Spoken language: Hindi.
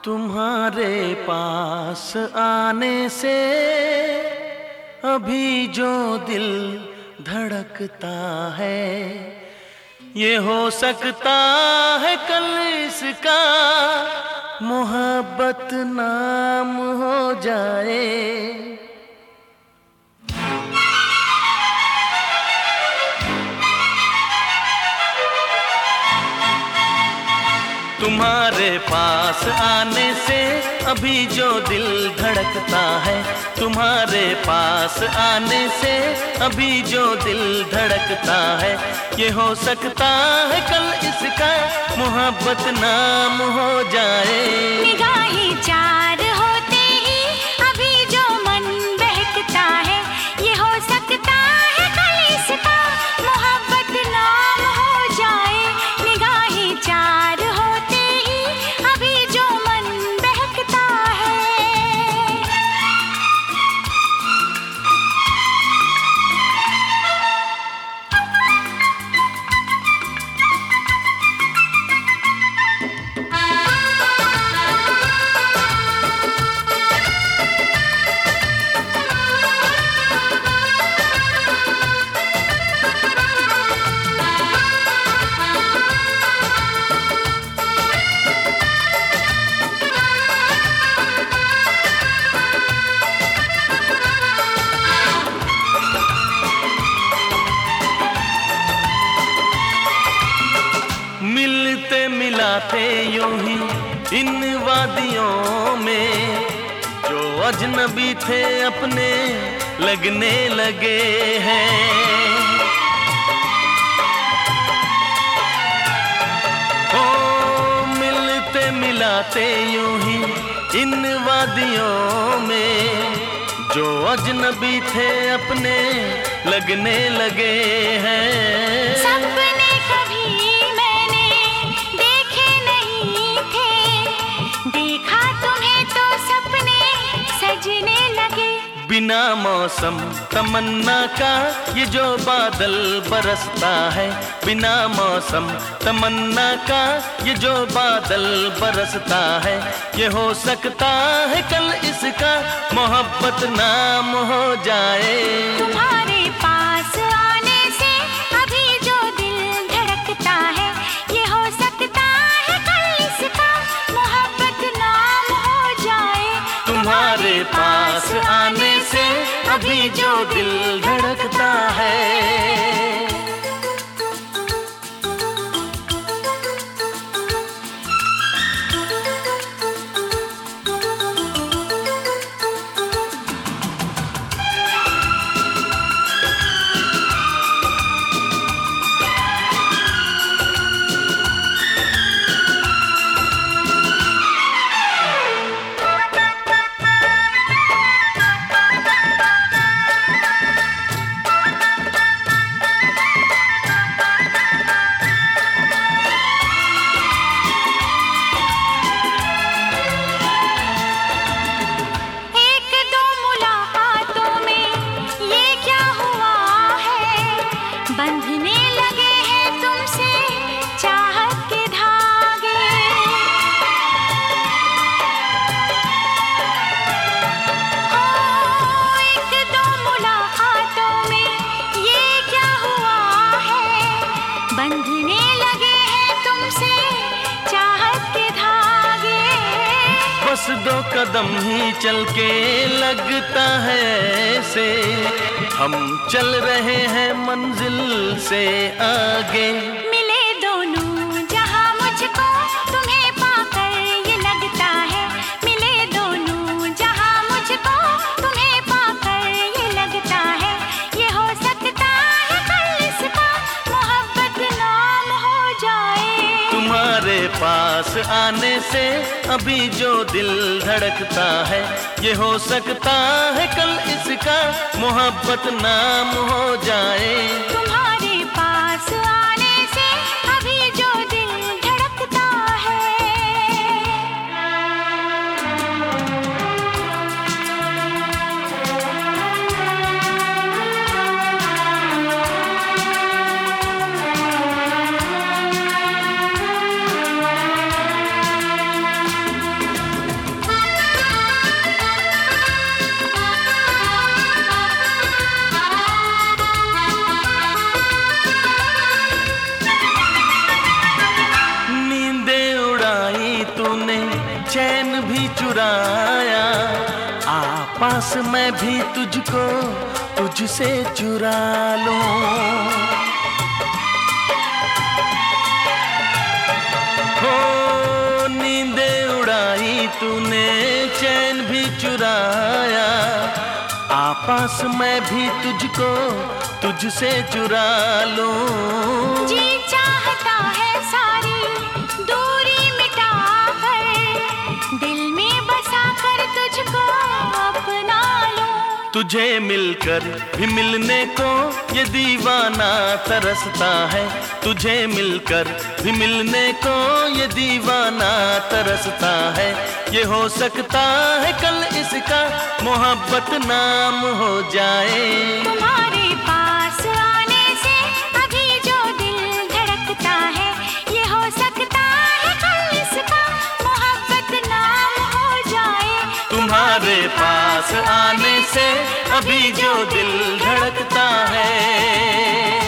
तुम्हारे पास आने से अभी जो दिल धड़कता है, ये हो सकता है कल इसका मोहब्बत नाम हो जाए। तुम्हारे पास आने से अभी जो दिल धड़कता है, तुम्हारे पास आने से अभी जो दिल धड़कता है, ये हो सकता है कल इसका मोहब्बत नाम हो जाए। निगाहें चार होते ही अभी जो मन बहकता है, ये हो सकता है कल इसका मोहब्बत नाम हो जाए। निगाहें चार होते ही अभी जो मन बहकता है। मिलते मिलाते यूं ही इन वादियों में, जो अजनबी थे अपने लगने लगे हैं। ओ मिलते मिलाते यूं ही इन वादियों में, जो अजनबी थे अपने लगने लगे हैं। सपने कभी मैंने देखे नहीं थे, देखा तुम्हें तो सपने सजने लगे। बिना मौसम तमन्ना का ये जो बादल बरसता है, बिना मौसम तमन्ना का ये जो बादल बरसता है, ये हो सकता है कल इसका मोहब्बत नाम हो जाए। तुम्हारे पास आने से अभी जो दिल धड़कता है, ये हो सकता है कल इसका मोहब्बत नाम हो जाए। तुम्हारे पास आने से अभी जो दिल धड़कता है। बंधने लगे हैं तुमसे चाहत के धागे। ओ एक दो मुलाकातों में ये क्या हुआ है, बंधने लगे हैं तुमसे चाहत के धागे। बस दो कदम ही चल के लगता है ऐसे, हम चल रहे हैं मंजिल से आगे। मिले दोनों जहां मुझको तुम्हें पाकर ये लगता है, मिले दोनों जहां मुझको तुम्हें पाकर ये लगता है, ये हो सकता है कल इसका मोहब्बत नाम हो जाए। तुम्हारे पास आने से अभी जो दिल धड़कता है, ये हो सकता है कल इसका मोहब्बत नाम हो जाए। तुम्हारे पास आने से अभी जो दिल धड़कता है। चैन भी चुराया, आ पास मैं भी तुझको तुझसे चुरा लूं। हो नींदे उड़ाई तूने, चैन भी चुराया, आ पास मैं भी तुझको तुझसे चुरा लूं। जी चाहता है सारी दूरी मिटा कर, दिल में बसा कर तुझको अपना लूं। तुझे मिलकर भी मिलने को ये दीवाना तरसता है, तुझे मिलकर भी मिलने को ये दीवाना तरसता है। ये हो सकता है कल इसका मोहब्बत नाम हो जाए। तुम्हारे पास आने से अभी जो दिल धड़कता है, ये हो सकता है कल इसका मोहब्बत नाम हो जाए। तुम्हारे पास आने से अभी जो दिल धड़कता है।